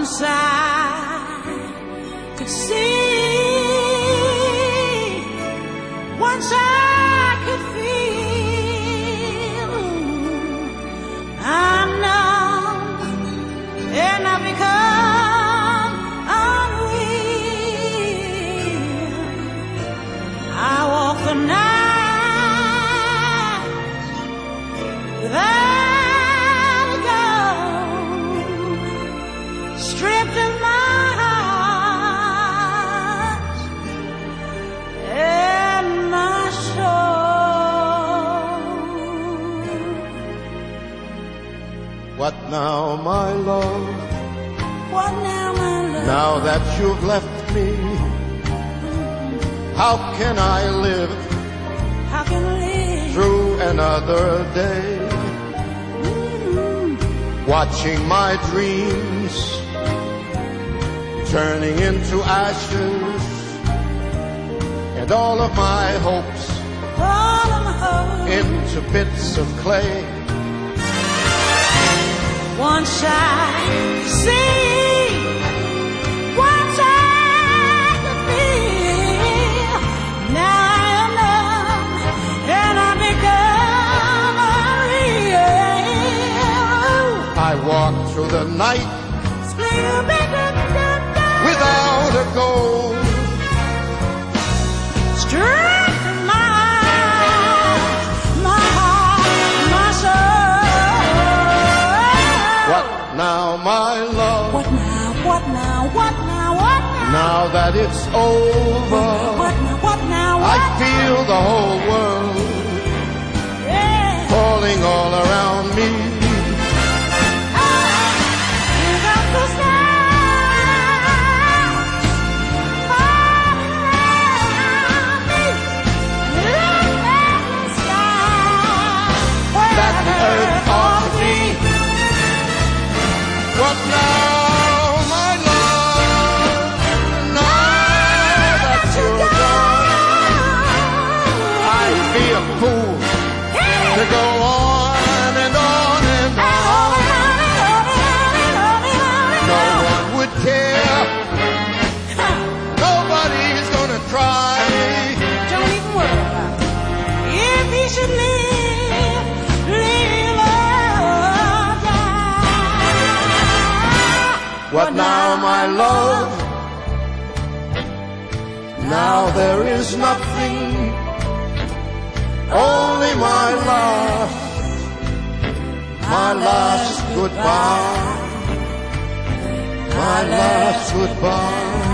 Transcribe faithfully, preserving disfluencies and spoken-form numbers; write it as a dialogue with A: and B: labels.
A: Once I could see, once I could feel, I'm numb and I become unreal. I walk the night without a gun, stripped of my heart and my soul.
B: What now, my love?
A: What now, my love?
B: Now that you've left me, how can I live
A: How can I live
B: through another day?
A: mm-hmm.
B: Watching my dreams turning into ashes, and all of my hopes
A: All of my hope.
B: into bits of clay.
A: Once I see, once I could feel, now I am numb and I become unreal.
B: I walk through the night without a goal.
A: Strength in my eyes, my heart, my soul.
B: What now, my love?
A: What now, what now, what now, what now?
B: Now that it's over,
A: What now, what now, what
B: I feel the whole world
A: yeah.
B: falling all around me.
A: Here comes the stars, falling around me. Look at the sky, where
B: That the earth ought to be. What now, my love? Now that you're gone, I'd be a fool to go on and on and on. No one would care. Nobody's gonna try.
A: Don't even worry about it. If he should live, live or die.
B: What now, my love? Now there is nothing, only my last, my last goodbye, my last goodbye.